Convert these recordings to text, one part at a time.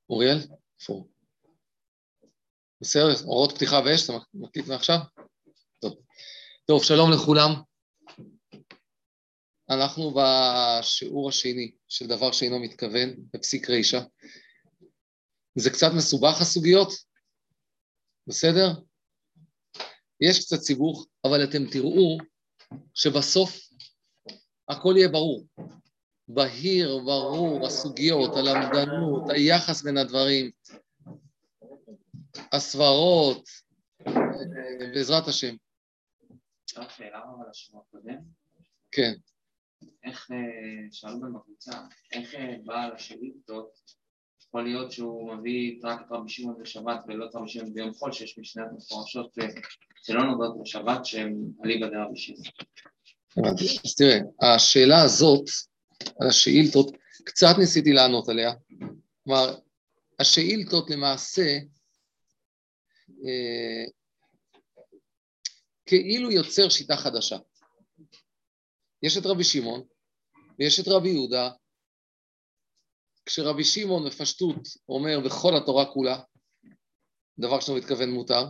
אוריאל? איפה? בסדר, אורות פתיחה באש, אתה מקליט מעכשיו? טוב, שלום לכולם. אנחנו בשיעור השני של דבר שאינו מתכוון, בפסיק רישה. זה קצת מסובך הסוגיות, בסדר? יש קצת סיבוך, אבל אתם תראו שבסוף הכל יהיה ברור. בהיר, ברור, הסוגיות, הלמדנות, היחס בין הדברים, הסברות, בעזרת השם. אפשר שאלה על השיעור הקודם? כן. איך, שאלו בקבוצה, איך בעל השאילתות, יכול להיות שהוא מביא רק את רבי שמעון בשבת ולא את רבי שמעון ביום חול, שיש משניות מפורשות שלא נוגעות בשבת שהם אליבא דרבי שמעון. אז תראה, השאלה הזאת, על השאילתות, קצת ניסיתי לענות עליה. כלומר, השאילתות למעשה, כאילו יוצר שיטה חדשה. יש את רבי שמעון, ויש את רבי יהודה. כשרבי שמעון בפשטות אומר בכל התורה כולה, דבר שלא מתכוון מותר,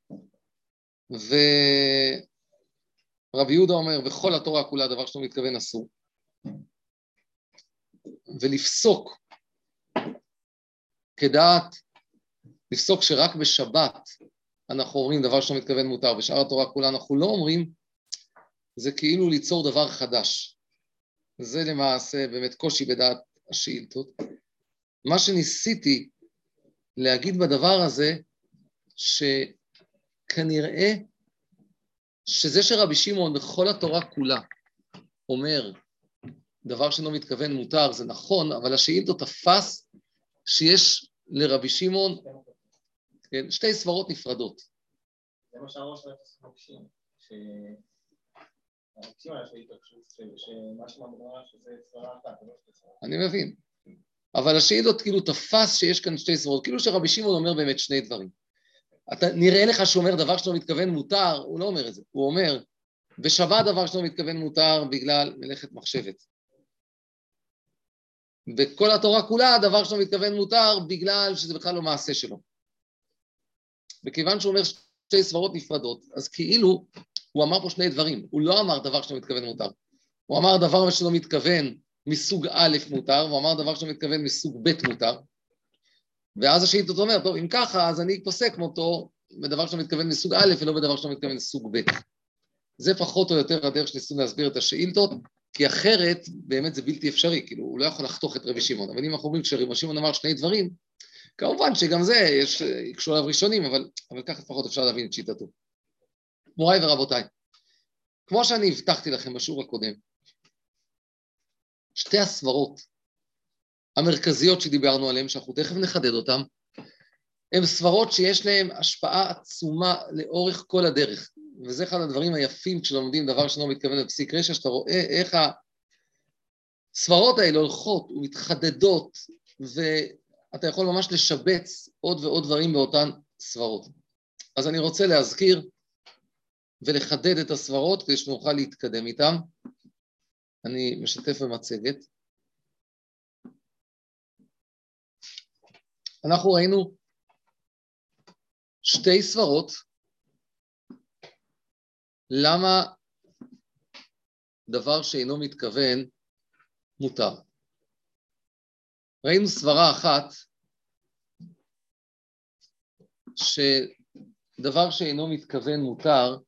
ורבי יהודה אומר בכל התורה כולה, דבר שלא מתכוון אסור. ולפסוק כדעת, לפסוק שרק בשבת אנחנו אומרים דבר שלא מתכוון מותר, בשאר התורה כולה אנחנו לא אומרים, זה כאילו ליצור דבר חדש. זה למעשה באמת קושי בדעת השאילתות. מה שניסיתי להגיד בדבר הזה, שכנראה שזה שרבי שמעון בכל התורה כולה אומר דבר שלא מתכוון מותר, זה נכון, אבל השאילתות תפס שיש לרבי שמעון כן, שתי סברות נפרדות. זה מה שהראש לא מבקשים, שהמבקשים על השאילתות, שמה שמדבר שזה סברה אחת, זה לא שתי סברות. אני מבין. אבל השאילתות כאילו תפס שיש כאן שתי סברות, כאילו שרבי שמעון אומר באמת שני דברים. נראה לך שהוא אומר דבר שלא מתכוון מותר, הוא לא אומר את זה. הוא אומר, בשבת דבר שלא מתכוון מותר בגלל מלאכת מחשבת. בכל התורה כולה דבר שלא מתכוון מותר בגלל שזה בכלל לא מעשה שלו. וכיוון שהוא אומר שתי סברות נפרדות, אז כאילו הוא אמר פה שני דברים. הוא לא אמר דבר שלא מתכוון מותר. הוא אמר דבר שלא מתכוון מסוג א' מותר, והוא אמר דבר שלא מתכוון מסוג ב' מותר. ואז השאילתות אומר, טוב, אם ככה, אז אני פוסק מותו בדבר שלא מתכוון מסוג א' ולא בדבר שלא מתכוון מסוג ב'. זה פחות או יותר הדרך שניסינו להסביר את השאילתות, כי אחרת באמת זה בלתי אפשרי, כאילו הוא לא יכול לחתוך את רבי שמעון. אבל אם אנחנו אומרים שרבי שמעון אמר שני דברים, כמובן שגם זה יקשו עליו ראשונים, אבל ככה לפחות אפשר להבין את שיטתו. מוריי ורבותיי, כמו שאני הבטחתי לכם בשיעור הקודם, שתי הסברות המרכזיות שדיברנו עליהן, שאנחנו תכף נחדד אותן, הן סברות שיש להן השפעה עצומה לאורך כל הדרך. וזה אחד הדברים היפים כשלומדים דבר שלא מתכוון לפסיק רשע, שאתה רואה איך הסברות האלה הולכות ומתחדדות, ואתה יכול ממש לשבץ עוד ועוד דברים באותן סברות. אז אני רוצה להזכיר ולחדד את הסברות כדי שנוכל להתקדם איתן. אני משתף במצגת. אנחנו ראינו שתי סברות, למה דבר שאינו מתכוון מותר. ראינו סברה אחת, שדבר שאינו מתכוון מותר,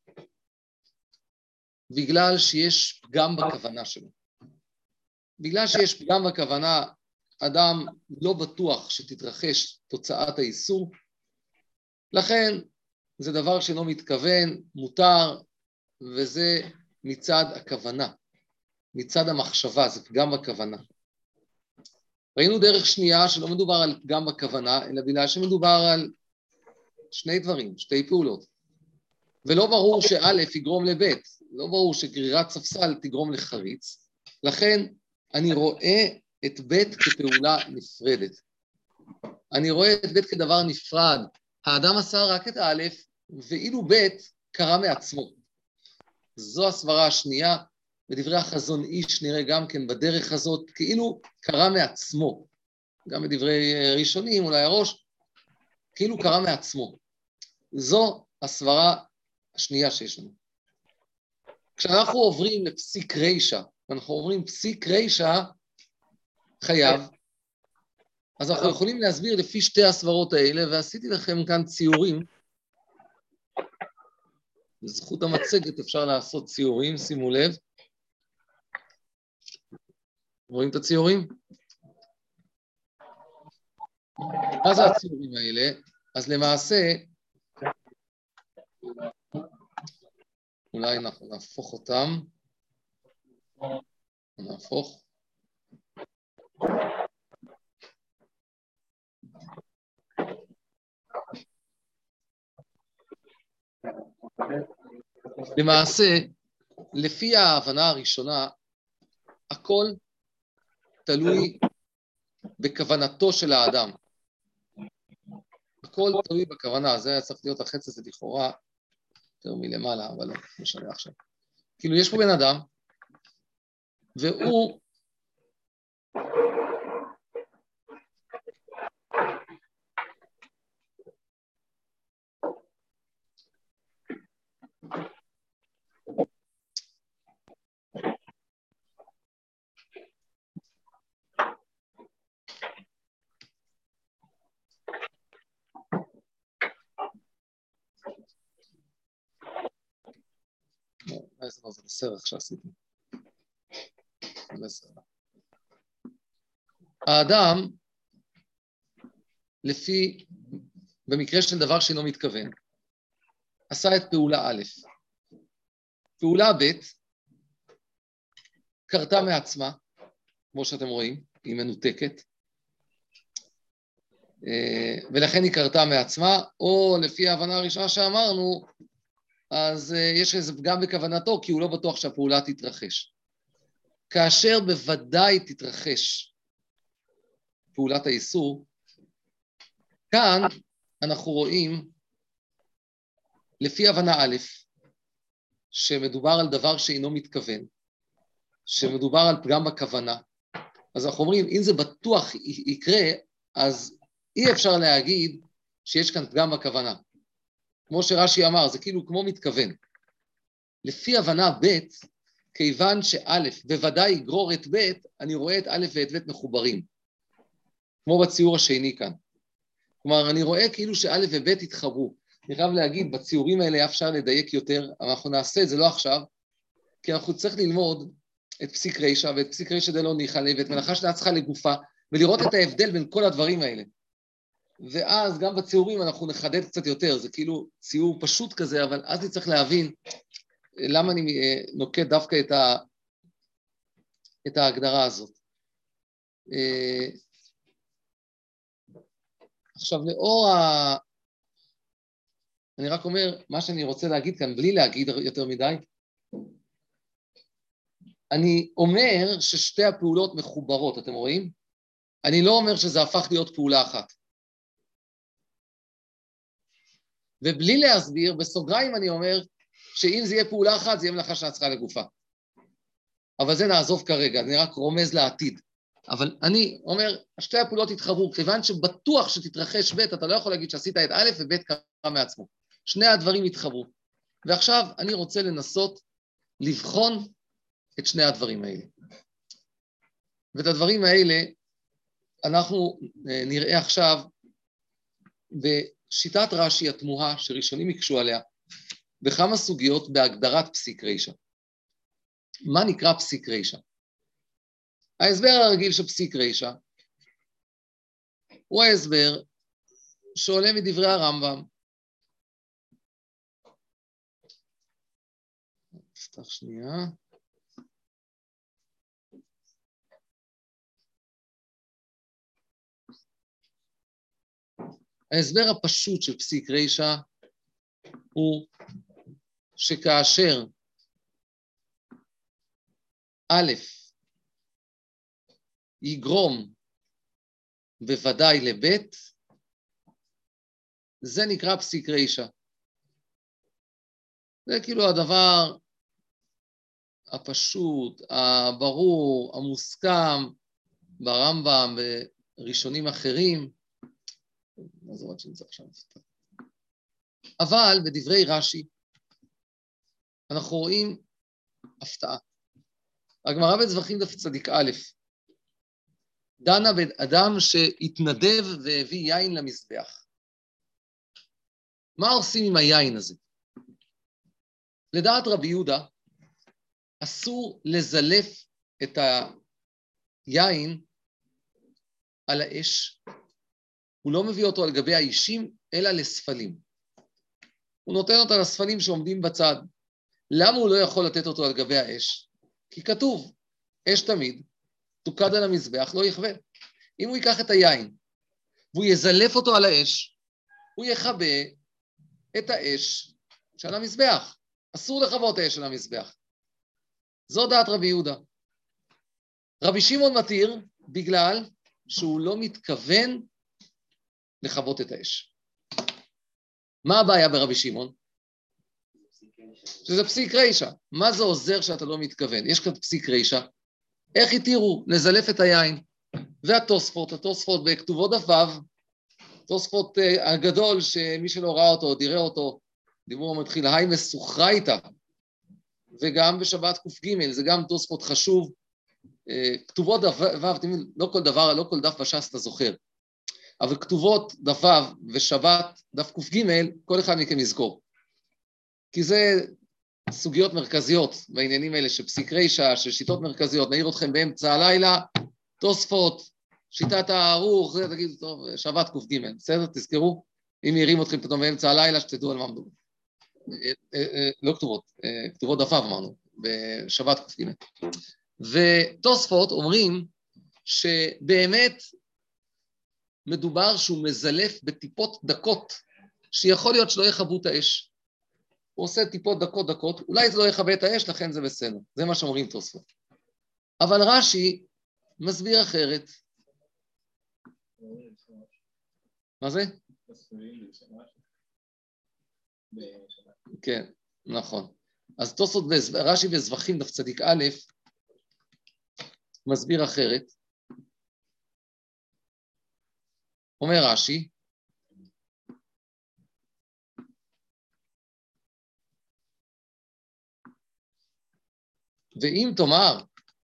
בגלל שיש פגם בכוונה שלו. בגלל שיש פגם בכוונה, אדם לא בטוח שתתרחש תוצאת האיסור, לכן זה דבר שאינו מתכוון, מותר, וזה מצד הכוונה, מצד המחשבה, זה פגם בכוונה. ראינו דרך שנייה שלא מדובר על פגם בכוונה, אלא בגלל שמדובר על שני דברים, שתי פעולות. ולא ברור שא' יגרום לב', לא ברור שגרירת ספסל תגרום לחריץ, לכן אני רואה את ב' כפעולה נפרדת. אני רואה את ב' כדבר נפרד. האדם עשה רק את א', ואילו ב' קרה מעצמו. זו הסברה השנייה, בדברי החזון איש נראה גם כן בדרך הזאת, כאילו קרה מעצמו. גם בדברי ראשונים, אולי הראש, כאילו קרה מעצמו. זו הסברה השנייה שיש לנו. כשאנחנו עוברים לפסיק רישה, ואנחנו עוברים פסיק רישה חייב, אז אנחנו יכולים להסביר לפי שתי הסברות האלה, ועשיתי לכם כאן ציורים. בזכות המצגת אפשר לעשות ציורים, שימו לב. רואים את הציורים? מה זה הציורים האלה? אז למעשה, אולי אנחנו נהפוך אותם. נהפוך. למעשה, לפי ההבנה הראשונה, הכל תלוי בכוונתו של האדם. הכל תלוי בכוונה, זה היה צריך להיות החץ הזה לכאורה יותר מלמעלה, אבל לא משנה עכשיו. כאילו יש פה בן אדם, והוא זה בסדר שעשיתי. האדם, לפי, במקרה של דבר שאינו מתכוון, עשה את פעולה א'. פעולה ב' קרתה מעצמה, כמו שאתם רואים, היא מנותקת, ולכן היא קרתה מעצמה, או לפי ההבנה הראשונה שאמרנו, אז יש איזה פגם בכוונתו, כי הוא לא בטוח שהפעולה תתרחש. כאשר בוודאי תתרחש פעולת האיסור, כאן אנחנו רואים, לפי הבנה א', שמדובר על דבר שאינו מתכוון, שמדובר על פגם בכוונה, אז אנחנו אומרים, אם זה בטוח יקרה, אז אי אפשר להגיד שיש כאן פגם בכוונה. כמו שרש"י אמר, זה כאילו כמו מתכוון. לפי הבנה ב', כיוון שא' בוודאי יגרור את ב', אני רואה את א' ואת ב' מחוברים. כמו בציור השני כאן. כלומר, אני רואה כאילו שא' וב' התחברו. אני חייב להגיד, בציורים האלה אפשר לדייק יותר, אבל אנחנו נעשה את זה לא עכשיו, כי אנחנו צריך ללמוד את פסיק רישה, ואת פסיק רישה דלא ניחא ליה, ואת מלאכה שנה צריכה לגופה, ולראות את ההבדל בין כל הדברים האלה. ואז גם בציורים אנחנו נחדד קצת יותר, זה כאילו ציור פשוט כזה, אבל אז אני צריך להבין למה אני נוקט דווקא את ההגדרה הזאת. עכשיו, אני רק אומר, מה שאני רוצה להגיד כאן, בלי להגיד יותר מדי, אני אומר ששתי הפעולות מחוברות, אתם רואים? אני לא אומר שזה הפך להיות פעולה אחת. ובלי להסביר, בסוגריים אני אומר, שאם זה יהיה פעולה אחת, זה יהיה מלאכה שנה צריכה לגופה. אבל זה נעזוב כרגע, אני רק רומז לעתיד. אבל אני אומר, שתי הפעולות התחברו, כיוון שבטוח שתתרחש ב', אתה לא יכול להגיד שעשית את א' וב' קרה מעצמו. שני הדברים התחברו. ועכשיו אני רוצה לנסות לבחון את שני הדברים האלה. ואת הדברים האלה אנחנו נראה עכשיו בשיטת רש"י התמוהה, שראשונים יקשו עליה, בכמה סוגיות בהגדרת פסיק רישה. מה נקרא פסיק רישה? ההסבר הרגיל של פסיק רישה הוא ההסבר שעולה מדברי הרמב"ם. נפתח שנייה. ההסבר הפשוט של פסיק רישה הוא שכאשר א' יגרום בוודאי לב', זה נקרא פסיק רישה. זה כאילו הדבר הפשוט, הברור, המוסכם ברמב"ם, ראשונים אחרים, לא זו רק שנמצא עכשיו. אבל בדברי רש"י, אנחנו רואים הפתעה. הגמרא בזבחים דף צדיק א', דנה באדם שהתנדב והביא יין למזבח. מה עושים עם היין הזה? לדעת רבי יהודה, אסור לזלף את היין על האש. הוא לא מביא אותו על גבי האישים, אלא לספלים. הוא נותן אותו לספלים שעומדים בצד. למה הוא לא יכול לתת אותו על גבי האש? כי כתוב, אש תמיד, תוקד על המזבח, לא יכבה. אם הוא ייקח את היין, והוא יזלף אותו על האש, הוא יכבה את האש של המזבח. אסור לכבות האש של המזבח. זו דעת רבי יהודה. רבי שמעון מתיר בגלל שהוא לא מתכוון לכבות את האש. מה הבעיה ברבי שמעון? שזה פסיק רישא. מה זה עוזר שאתה לא מתכוון? יש כאן פסיק רישא. איך התירו לזלף את היין? והתוספות בכתובות דף ו', תוספות הגדול שמי שלא ראה אותו, עוד יראה אותו, דיבור מתחיל, היי מסוחרייתא, וגם בשבת ק"ג, זה גם תוספות חשוב, כתובות דף ו', לא כל דף בש"ס אתה זוכר, אבל כתובות דף ו' ושבת דף ק"ג, כל אחד מכם יזכור. כי זה סוגיות מרכזיות בעניינים האלה של פסיק רישא, של שיטות מרכזיות, נעיר אתכם באמצע הלילה, תוספות, שיטת הערוך, זה תגידו, טוב, שבת ק"ג, בסדר? תזכרו, אם ירים אתכם פתאום באמצע הלילה, שתדעו על מה מדובר. לא כתובות, כתובות דף ו' אמרנו, בשבת ק"ג. ותוספות אומרים שבאמת מדובר שהוא מזלף בטיפות דקות, שיכול להיות שלא יכבו את האש. הוא עושה טיפות דקות, אולי זה לא יכבה את האש, לכן זה בסדר. זה מה שאומרים תוספות. אבל רש"י מסביר אחרת. מה זה? כן, נכון. אז תוספות רש"י בזבחים דף צדיק א' מסביר אחרת. אומר רש"י, ואם תאמר,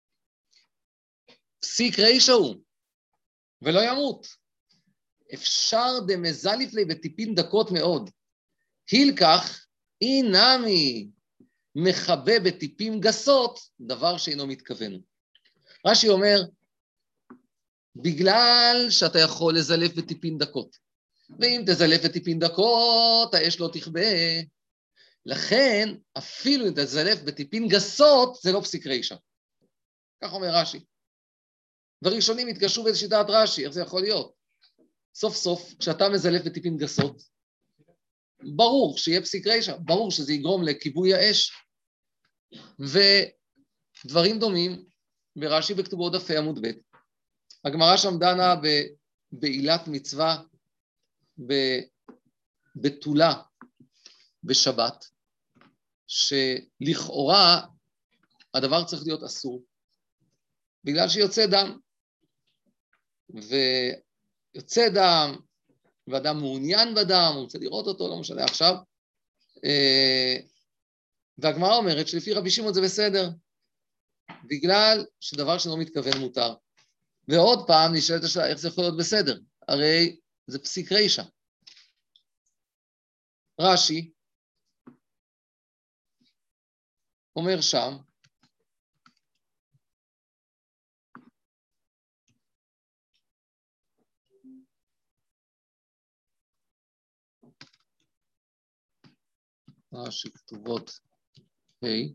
פסיק רישא הוא, ולא ימות, אפשר דמזליף לי בטיפין דקות מאוד, הילקח, אינמי מחבא בטיפים גסות, דבר שאינו מתכוון. רש"י אומר, בגלל שאתה יכול לזלף בטיפין דקות, ואם תזלף בטיפין דקות, האש לא תכבה, לכן אפילו אם תזלף בטיפין גסות, זה לא פסיק רישא. כך אומר רש"י. וראשונים התקשרו באיזו שיטת רש"י, איך זה יכול להיות? סוף סוף, כשאתה מזלף בטיפין גסות, ברור שיהיה פסיק רישא, ברור שזה יגרום לכיבוי האש. ודברים דומים ברש"י בכתובות דף עמוד ב'. הגמרא שם דנה בעילת מצווה, בתולה בשבת, שלכאורה הדבר צריך להיות אסור, בגלל שיוצא דם. ויוצא דם, ואדם מעוניין בדם, הוא רוצה לראות אותו, לא משנה עכשיו. והגמרא אומרת שלפי רבי שמעון זה בסדר, בגלל שדבר שלא מתכוון מותר. ועוד פעם נשאלת השאלה, איך זה יכול להיות בסדר? הרי זה פסיק רישא. רש"י אומר שם, רש"י כתובות ה',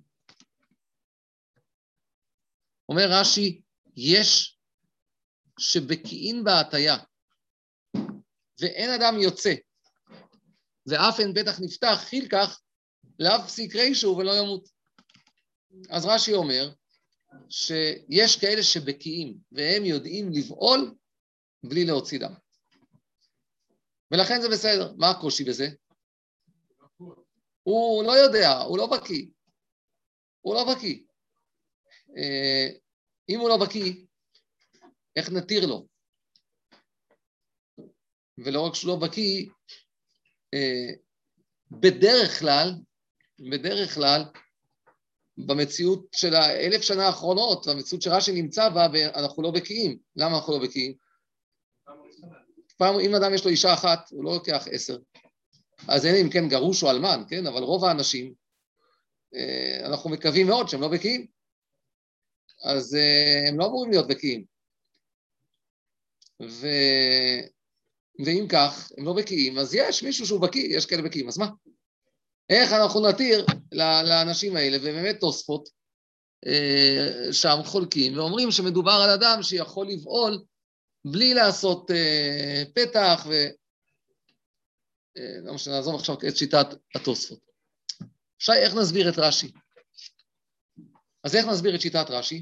אומר רש"י, יש שבקיאים בהטיה, ואין אדם יוצא, ואף אין בטח נפתח, חילקח, לאו פסיק רישא ולא ימות. אז רש"י אומר, שיש כאלה שבקיאים, והם יודעים לבעול, בלי להוציא דם. ולכן זה בסדר. מה הקושי בזה? הוא לא יודע, הוא לא בקיא. הוא לא בקיא. אם הוא לא בקיא, איך נתיר לו? ולא רק שהוא לא בקיא, בדרך כלל, במציאות של 1,000 שנה האחרונות, במציאות שרש"י נמצא בה, אנחנו לא בקיאים. למה אנחנו לא בקיאים? פעם, אם אדם יש לו אישה אחת, הוא לא לוקח 10. אז אין אם כן גרוש או אלמן, כן? אבל רוב האנשים, אנחנו מקווים מאוד שהם לא בקיאים. אז הם לא אמורים להיות בקיאים. ואם כך, הם לא בקיאים, אז יש מישהו שהוא בקיא, יש כאלה בקיאים, אז מה? איך אנחנו נתיר לאנשים האלה, ובאמת תוספות שם חולקים, ואומרים שמדובר על אדם שיכול לבעול בלי לעשות פתח, לא משנה, נעזוב עכשיו את שיטת התוספות. עכשיו, איך נסביר את רש"י? אז איך נסביר את שיטת רש"י?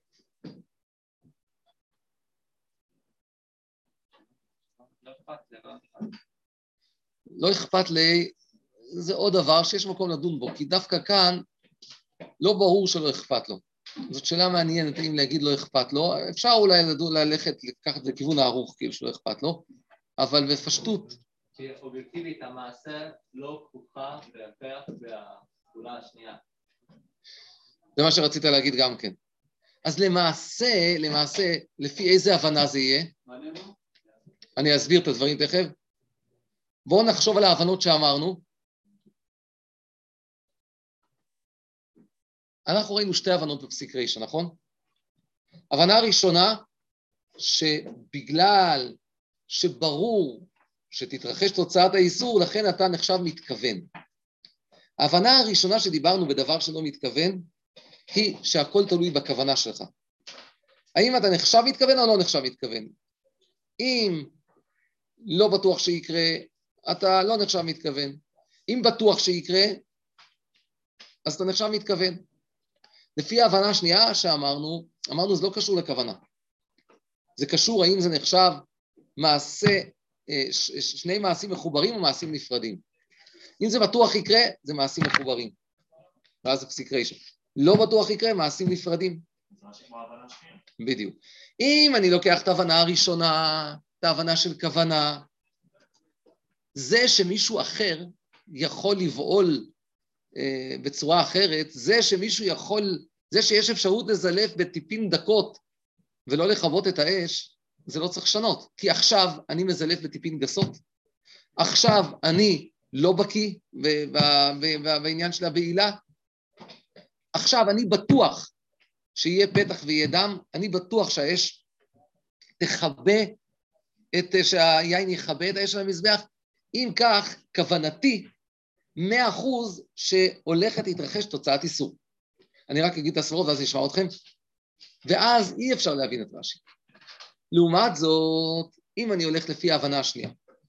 לא אכפת לי, זה עוד דבר שיש מקום לדון בו, כי דווקא כאן לא ברור שלא אכפת לו. זאת שאלה מעניינת, אם להגיד לא אכפת לו, אפשר אולי ללכת, לקחת לכיוון הארוך, כאילו שלא אכפת לו, אבל בפשטות. שאובייקטיבית המעשה לא כרוכה בהפך והפעולה השנייה. זה מה שרצית להגיד גם כן. אז למעשה, לפי איזה הבנה זה יהיה? אני אסביר את הדברים תכף. בואו נחשוב על ההבנות שאמרנו. אנחנו ראינו שתי הבנות בפסיק רישא, נכון? הבנה הראשונה, שבגלל שברור שתתרחש תוצאת האיסור, לכן אתה נחשב מתכוון. ההבנה הראשונה שדיברנו בדבר שלא מתכוון, היא שהכל תלוי בכוונה שלך. האם אתה נחשב מתכוון או לא נחשב מתכוון? אם לא בטוח שיקרה, אתה לא נחשב מתכוון. אם בטוח שיקרה, אז אתה נחשב מתכוון. לפי ההבנה השנייה שאמרנו, זה לא קשור לכוונה. זה קשור האם זה נחשב מעשה, שני מעשים מחוברים או מעשים נפרדים. אם זה בטוח יקרה, זה מעשים מחוברים. ואז זה פסיק רישא. לא בטוח יקרה, מעשים נפרדים. זה מה שכמו ההבנה השנייה. בדיוק. אם אני לוקח את ההבנה הראשונה, את ההבנה של כוונה, זה שמישהו אחר יכול לבעול בצורה אחרת, זה שיש אפשרות לזלף בטיפין דקות ולא לכבות את האש, זה לא צריך לשנות. כי עכשיו אני מזלף בטיפין גסות, עכשיו אני לא בקיא בעניין של הבעילה, עכשיו אני בטוח שיהיה פתח ויהיה דם, אני בטוח שהאש תכבה, שהיין יכבה את האש על המזבח, אם כך, כוונתי 100% שהולכת להתרחש תוצאת איסור. אני רק אגיד את הסברות ואז נשמע אתכם, ואז אי אפשר להבין את רש"י. לעומת זאת, אם אני הולך לפי ההבנה השנייה,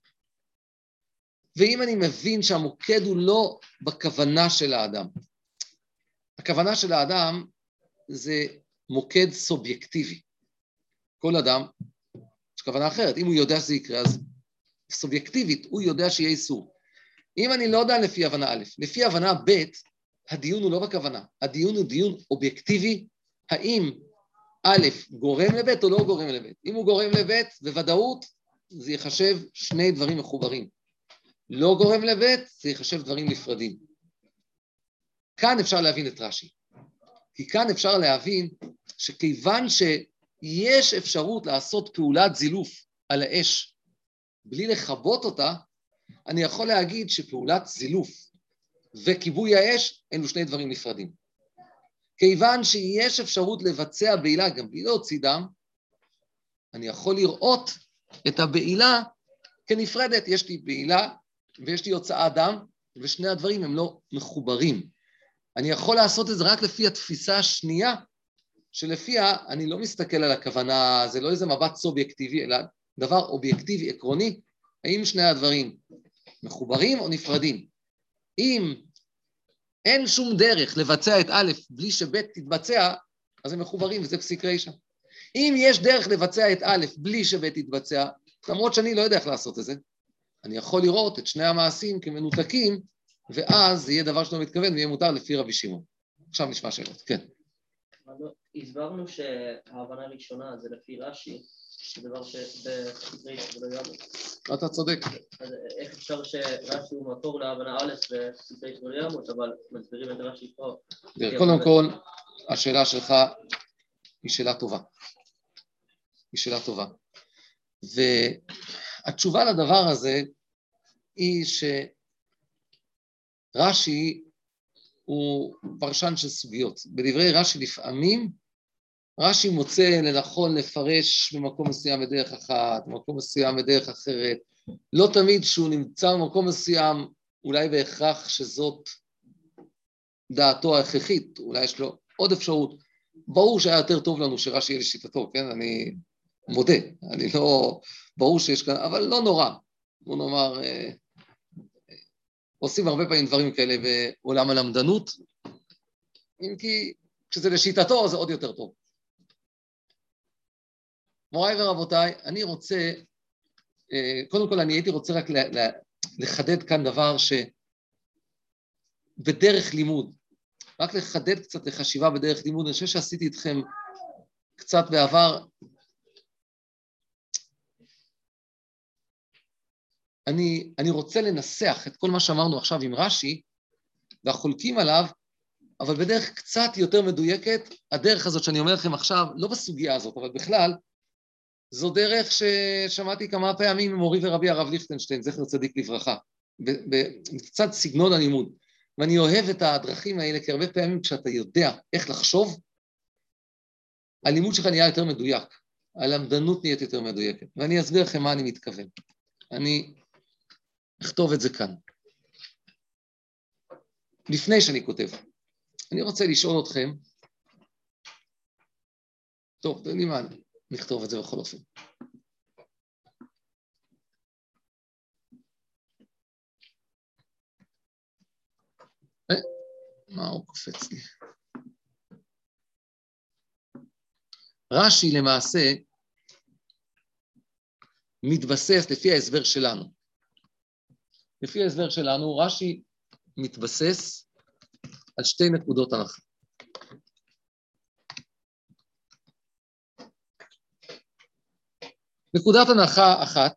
ואם אני מבין שהמוקד הוא לא בכוונה של האדם, הכוונה של האדם זה מוקד סובייקטיבי. כל אדם יש כוונה אחרת. אם הוא יודע שזה יקרה, אז סובייקטיבית הוא יודע שיהיה איסור. אם אני לא יודע לפי הבנה א', לפי הבנה ב', הדיון הוא לא בכוונה. הדיון הוא דיון אובייקטיבי, האם א' גורם לב' או לא גורם לב'. אם הוא גורם לב', בוודאות זה יחשב שני דברים מחוברים. לא גורם לב', זה יחשב דברים נפרדים. כאן אפשר להבין את רש"י. כי כאן אפשר להבין שכיוון שיש אפשרות לעשות פעולת זילוף על האש בלי לכבות אותה, אני יכול להגיד שפעולת זילוף וכיבוי האש אלו שני דברים נפרדים. כיוון שיש אפשרות לבצע בעילה גם בלי להוציא דם, אני יכול לראות את הבעילה כנפרדת. יש לי בעילה ויש לי הוצאת דם, ושני הדברים הם לא מחוברים. אני יכול לעשות את זה רק לפי התפיסה השנייה, שלפיה אני לא מסתכל על הכוונה, זה לא איזה מבט סובייקטיבי, אלא דבר אובייקטיבי, עקרוני, האם שני הדברים מחוברים או נפרדים. אם אין שום דרך לבצע את א' בלי שב' תתבצע, אז הם מחוברים, וזה פסיק רישא. אם יש דרך לבצע את א' בלי שב' תתבצע, למרות שאני לא יודע איך לעשות את זה, אני יכול לראות את שני המעשים כמנותקים, ואז זה יהיה דבר שלא מתכוון, ויהיה מותר לפי רבי שמעון. עכשיו נשמע שאלות, כן. הסברנו שההבנה הראשונה זה לפי רש"י, זה דבר שבספרי ולא יאמר. אתה צודק. אז איך אפשר שרש"י הוא מקור להבנה א' בספרי ולא יאמר, אבל מסבירים את רש"י פה? קודם כל, השאלה שלך היא שאלה טובה. היא שאלה טובה. והתשובה לדבר הזה היא שרש"י הוא פרשן של סוגיות. בדברי רש"י לפעמים, רש"י מוצא לנכון לפרש במקום מסוים בדרך אחת, במקום מסוים בדרך אחרת. לא תמיד שהוא נמצא במקום מסוים, אולי בהכרח שזאת דעתו ההכרחית, אולי יש לו עוד אפשרות. ברור שהיה יותר טוב לנו שרש"י יהיה לשיטתו, כן? אני מודה, אני לא... ברור שיש כאן, אבל לא נורא. בוא נאמר, עושים הרבה פעמים דברים כאלה בעולם הלמדנות, אם כי כשזה לשיטתו זה עוד יותר טוב. מוריי ורבותיי, אני רוצה, קודם כל אני הייתי רוצה רק לחדד כאן דבר שבדרך לימוד, רק לחדד קצת לחשיבה בדרך לימוד, אני חושב שעשיתי איתכם קצת בעבר, אני רוצה לנסח את כל מה שאמרנו עכשיו עם רש"י, והחולקים עליו, אבל בדרך קצת יותר מדויקת, הדרך הזאת שאני אומר לכם עכשיו, לא בסוגיה הזאת, אבל בכלל, זו דרך ששמעתי כמה פעמים ממורי ורבי הרב ליכטנשטיין, זכר צדיק לברכה, בקצת סגנון הלימוד. ואני אוהב את הדרכים האלה, כי הרבה פעמים כשאתה יודע איך לחשוב, הלימוד שלך נהיה יותר מדויק, הלמדנות נהיית יותר מדויקת. ואני אסביר לכם מה אני מתכוון. אני אכתוב את זה כאן. לפני שאני כותב, אני רוצה לשאול אתכם, טוב, תראי מה, נכתוב את זה בכל אופן. מה הוא קופץ לי? רש"י למעשה מתבסס לפי ההסבר שלנו. לפי ההסבר שלנו, רש"י מתבסס על שתי נקודות הנחה. נקודת הנחה אחת,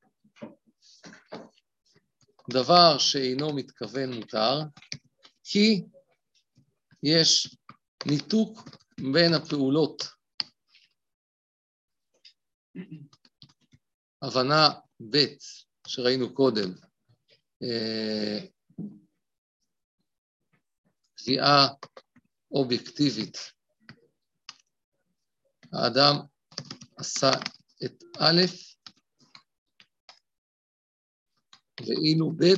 דבר שאינו מתכוון מותר, כי יש ניתוק בין הפעולות. הבנה ב' שראינו קודם, קביעה אובייקטיבית. האדם עשה את א' ואילו ב'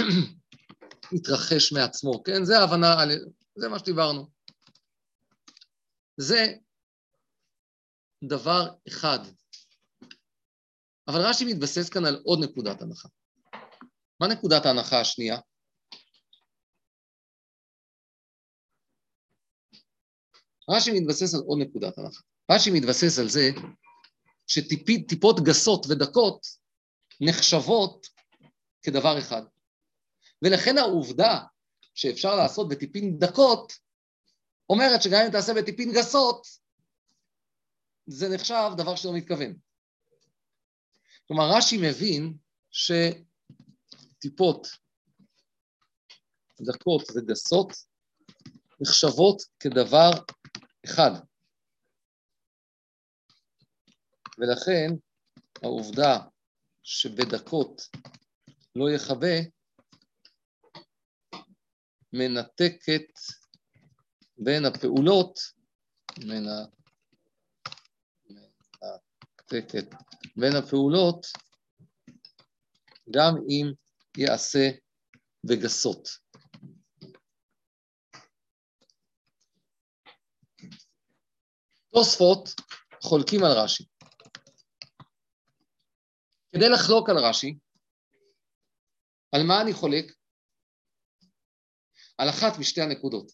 התרחש מעצמו, כן? זה ההבנה, זה מה שדיברנו. זה דבר אחד. אבל רש"י מתבסס כאן על עוד נקודת הנחה. מה נקודת ההנחה השנייה? רש"י מתבסס על עוד נקודת הנחה. רש"י מתבסס על זה שטיפות גסות ודקות נחשבות כדבר אחד. ולכן העובדה שאפשר לעשות בטיפין דקות, אומרת שגם אם תעשה בטיפין גסות, זה נחשב דבר שלא מתכוון. כלומר, רש"י מבין שטיפות דקות וגסות נחשבות כדבר אחד. ולכן העובדה שבדקות לא יחבא, מנתקת בין הפעולות, גם אם יעשה בגסות. תוספות חולקים על רש"י. כדי לחלוק על רש"י, על מה אני חולק? על אחת משתי הנקודות.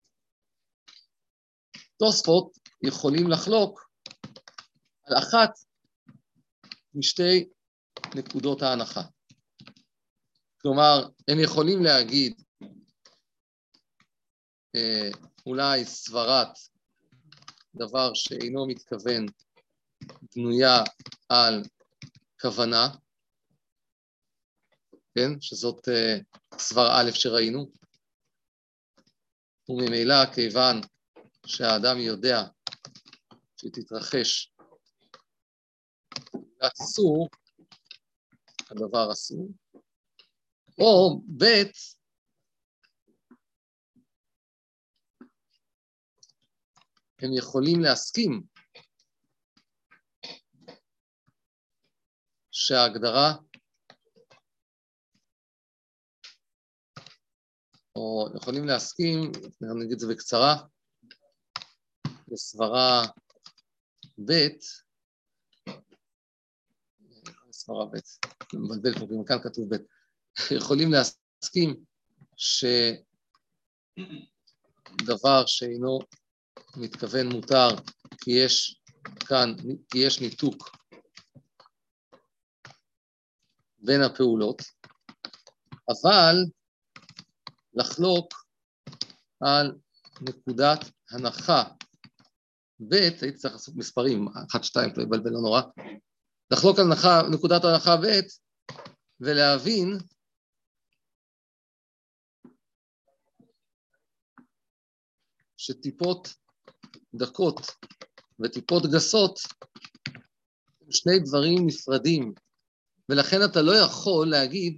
תוספות יכולים לחלוק על אחת משתי נקודות ההנחה. כלומר, הם יכולים להגיד אולי סברת דבר שאינו מתכוון בנויה על כוונה, כן? שזאת סבר א' שראינו, וממילא כיוון שהאדם יודע שתתרחש פעולת איסור, הדבר אסור, או ב' הם יכולים להסכים שההגדרה, או יכולים להסכים, נגיד את זה בקצרה, לסברה ב', סברה ב', מבלבל פה, במכאן כתוב ב', יכולים להסכים שדבר שאינו מתכוון מותר, כי יש ניתוק בין הפעולות, אבל לחלוק על נקודת הנחה ב', הייתי צריך לעשות מספרים, 1, 2, לא יבלבל, לא נורא, לחלוק על נקודת הנחה ב' ולהבין שטיפות דקות וטיפות גסות הם שני דברים נפרדים, ולכן אתה לא יכול להגיד,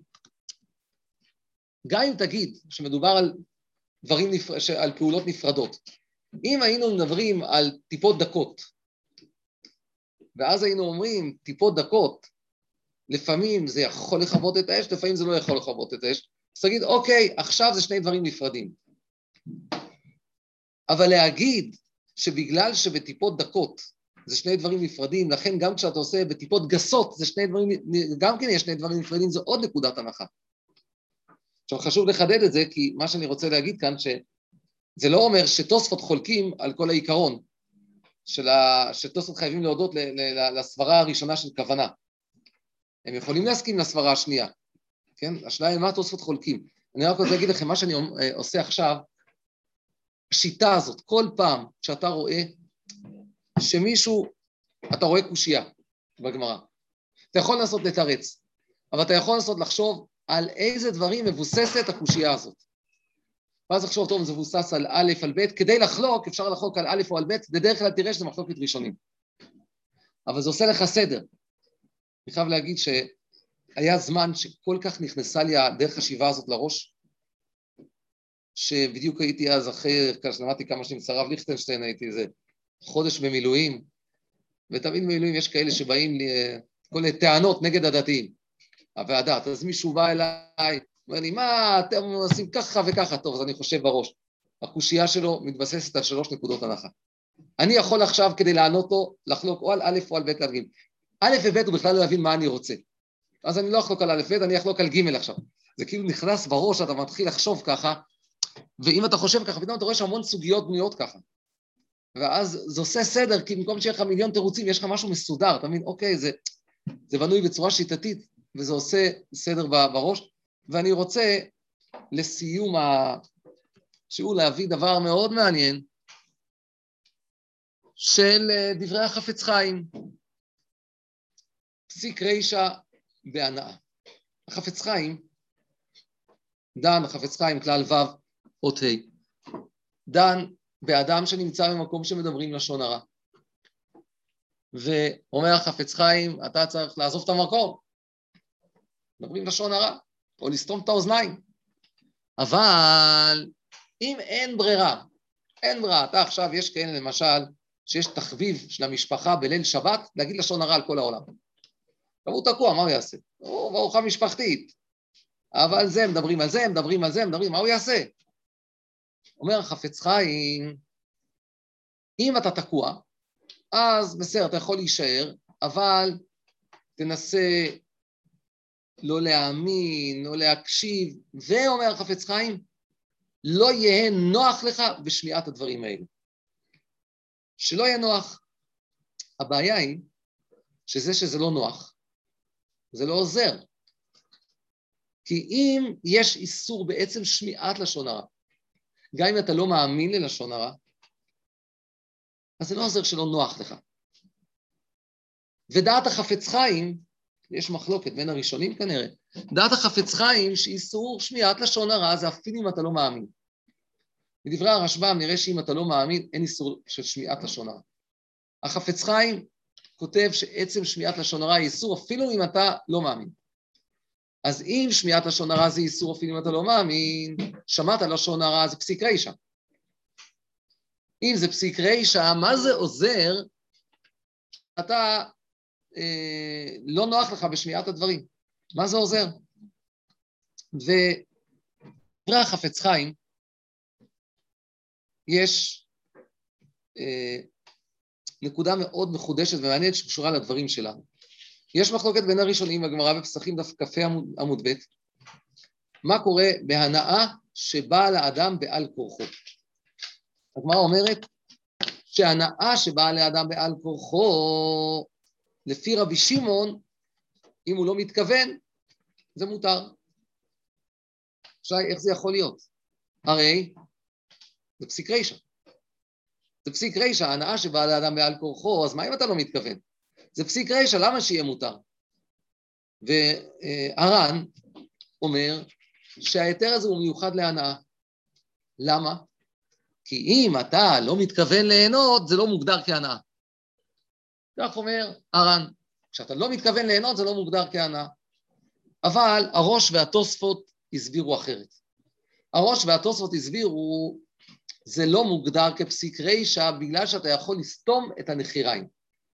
גם אם תגיד שמדובר על על פעולות נפרדות, אם היינו מדברים על טיפות דקות, ואז היינו אומרים טיפות דקות, לפעמים זה יכול לכבות את האש, לפעמים זה לא יכול לכבות את האש, אז תגיד, אוקיי, עכשיו זה שני דברים נפרדים. אבל להגיד שבגלל שבטיפות דקות זה שני דברים נפרדים, לכן גם כשאתה עושה בטיפות גסות, זה שני דברים, גם כן יש שני דברים נפרדים, זה עוד נקודת הנחה. עכשיו חשוב לחדד את זה, כי מה שאני רוצה להגיד כאן, שזה לא אומר שתוספות חולקים על כל העיקרון, שתוספות חייבים להודות לסברה הראשונה של כוונה. הם יכולים להסכים לסברה השנייה, כן? השאלה היא מה תוספות חולקים. אני רק רוצה להגיד לכם, מה שאני עושה עכשיו, השיטה הזאת, כל פעם שאתה רואה שמישהו, אתה רואה קושייה בגמרא, אתה יכול לנסות לתרץ, אבל אתה יכול לנסות לחשוב על איזה דברים מבוססת הקושייה הזאת. ואז לחשוב, טוב, זה מבוסס על א', על ב', כדי לחלוק, אפשר לחלוק על א' או על ב', בדרך כלל תראה שזה מחלוקת ראשונים. אבל זה עושה לך סדר. אני חייב להגיד שהיה זמן שכל כך נכנסה לי הדרך חשיבה הזאת לראש, שבדיוק הייתי אז אחרי, כשלמדתי כמה שנים שרב ליכטנשטיין, הייתי איזה חודש במילואים, ותמיד במילואים יש כאלה שבאים לי כל מיני טענות נגד הדתיים, הוועדת, אז מישהו בא אליי, אומר לי, מה, אתם עושים ככה וככה, טוב, אז אני חושב בראש, הקושייה שלו מתבססת על 3 נקודות הנחה. אני יכול עכשיו כדי לענות לו, לחלוק או על א' או על ב' על ג'. א' וב' הוא בכלל לא יבין מה אני רוצה. אז אני לא אחלוק על א' וב', אני אחלוק על ג' עכשיו. זה כאילו נכנס בראש, אתה מתחיל לחשוב ככה, ואם אתה חושב ככה, פתאום אתה רואה שהמון סוגיות בנויות ככה. ואז זה עושה סדר, כי במקום שיהיה לך מיליון תירוצים, יש לך משהו מסודר, אתה מבין, אוקיי, זה בנוי בצורה שיטתית, וזה עושה סדר בראש, ואני רוצה לסיום השיעור להביא דבר מאוד מעניין, של דברי החפץ חיים, פסיק רישא בהנאה. החפץ חיים, דן, החפץ חיים, כלל ו' אות ה', דן באדם שנמצא במקום שמדברים לשון הרע. ואומר החפץ חיים, אתה צריך לעזוב את המקום, מדברים לשון הרע, או לסתום את האוזניים. אבל אם אין ברירה, אתה עכשיו, יש כאלה למשל, שיש תחביב של המשפחה בליל שבת, להגיד לשון הרע על כל העולם. הוא תקוע, מה הוא יעשה? הוא ארוחה משפחתית. אבל זה, מדברים על זה, מה הוא יעשה? אומר החפץ חיים, אם אתה תקוע, אז בסדר, אתה יכול להישאר, אבל תנסה לא להאמין, לא להקשיב, ואומר החפץ חיים, לא יהיה נוח לך בשמיעת הדברים האלה. שלא יהיה נוח. הבעיה היא שזה לא נוח, זה לא עוזר. כי אם יש איסור בעצם שמיעת לשון הרע, גם אם אתה לא מאמין ללשון הרע, אז זה לא עוזר שלא נוח לך. ודעת החפץ חיים, יש מחלוקת בין הראשונים כנראה, דעת החפץ חיים שאיסור שמיעת לשון הרע זה אפילו אם אתה לא מאמין. בדברי הרשב"ם נראה שאם אתה לא מאמין, אין איסור של שמיעת לשון הרע. החפץ חיים כותב שעצם שמיעת לשון הרע היא איסור אפילו אם אתה לא מאמין. אז אם שמיעת לשון הרע זה איסור אפילו אם אתה לא מאמין, שמעת לשון הרע זה פסיק רישא. אם זה פסיק רישא, מה זה עוזר? אתה לא נוח לך בשמיעת הדברים. מה זה עוזר? ודברי החפץ חיים, יש נקודה מאוד מחודשת ומעניינת שקשורה לדברים שלנו. יש מחלוקת בין הראשונים והגמרא בפסחים דף כ"ה עמוד ב', מה קורה בהנאה שבאה לאדם בעל כורחו. הגמרא אומרת שהנאה שבאה לאדם בעל כורחו, לפי רבי שמעון, אם הוא לא מתכוון, זה מותר. עכשיו, איך זה יכול להיות? הרי זה פסיק רישא. זה פסיק רישא, ההנאה שבאה לאדם בעל כורחו, אז מה אם אתה לא מתכוון? זה פסיק רישא, למה שיהיה מותר? והר"ן אומר שההיתר הזה הוא מיוחד להנאה. למה? כי אם אתה לא מתכוון ליהנות, זה לא מוגדר כהנאה. כך אומר הר"ן, כשאתה לא מתכוון ליהנות, זה לא מוגדר כהנאה. אבל הראש והתוספות הסבירו אחרת. הראש והתוספות הסבירו, זה לא מוגדר כפסיק רישא, בגלל שאתה יכול לסתום את הנחיריים.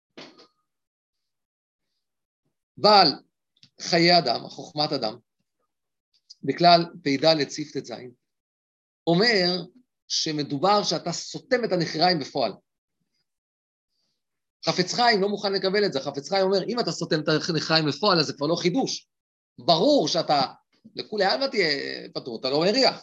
בעל חיי אדם, חוכמת אדם, בכלל פ"ד צי"ט ז', אומר שמדובר שאתה סותם את הנחיריים בפועל. חפץ חיים לא מוכן לקבל את זה. חפץ חיים אומר, אם אתה סותם את הנחיריים בפועל, אז זה כבר לא חידוש. ברור שאתה, לכולי עלמא תהיה פטור, אתה לא מריח.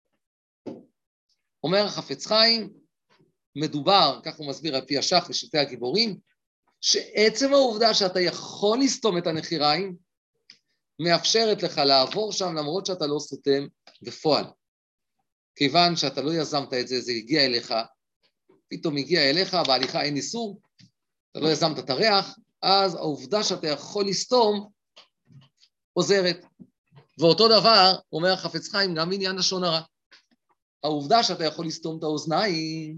אומר חפץ חיים, מדובר, כך הוא מסביר על פי השח ושבטי הגיבורים, שעצם העובדה שאתה יכול לסתום את הנחיריים, מאפשרת לך לעבור שם למרות שאתה לא סותם בפועל. כיוון שאתה לא יזמת את זה, זה הגיע אליך, פתאום הגיע אליך, בהליכה אין איסור, אתה לא יזמת את הריח, אז העובדה שאתה יכול לסתום עוזרת. ואותו דבר אומר חפץ חיים גם בעניין לשון הרע. העובדה שאתה יכול לסתום את האוזניים,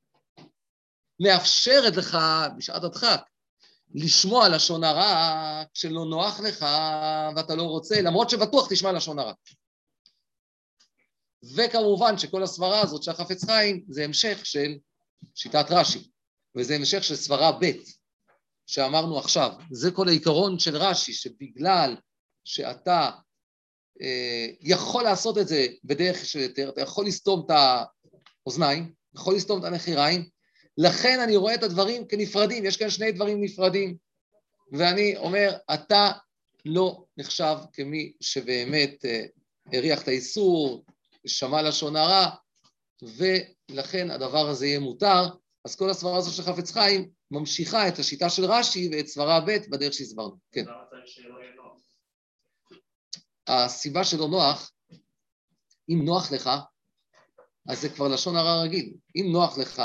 מאפשרת לך בשעת הדחק, לשמוע לשון הרע כשלא נוח לך ואתה לא רוצה, למרות שבטוח תשמע לשון הרע. וכמובן שכל הסברה הזאת של החפץ חיים זה המשך של שיטת רש"י, וזה המשך של סברה ב' שאמרנו עכשיו. זה כל העיקרון של רש"י, שבגלל שאתה יכול לעשות את זה בדרך של יותר, אתה יכול לסתום את האוזניים, יכול לסתום את הנחיריים, לכן אני רואה את הדברים כנפרדים, יש כאן שני דברים נפרדים, ואני אומר, אתה לא נחשב כמי שבאמת הריח את האיסור, שמע לשון הרע, ולכן הדבר הזה יהיה מותר. אז כל הסברה הזו של חפץ חיים ממשיכה את השיטה של רש"י ואת סברה ב' בדרך שהסברנו. כן. הסיבה שלא נוח, אם נוח לך, אז זה כבר לשון הרע רגיל. אם נוח לך,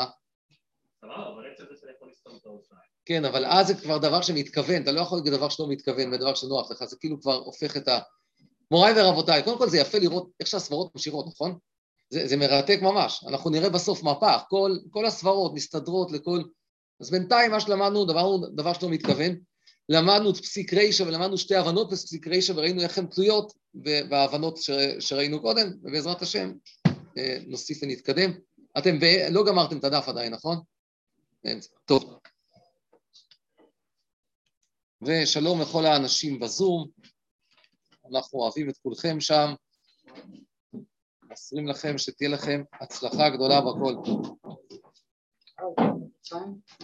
כן, אבל אז זה כבר דבר שמתכוון, אתה לא יכול להגיד דבר שלא מתכוון, בדבר שנוח לך, זה כאילו כבר הופך את ה... מוריי ורבותיי, קודם כל זה יפה לראות איך שהסברות ממשיכות, נכון? זה מרתק ממש, אנחנו נראה בסוף מפה, כל הסברות מסתדרות לכל... אז בינתיים מה שלמדנו, דבר שלא מתכוון, למדנו את פסיק רישא ולמדנו שתי הבנות בפסיק רישא וראינו איך הן תלויות בהבנות שראינו קודם, ובעזרת השם נוסיף ונתקדם. אתם לא גמרתם את הדף עדיין, נכון? טוב. ושלום לכל האנשים בזום, אנחנו אוהבים את כולכם שם, מסרים לכם שתהיה לכם הצלחה גדולה בכל.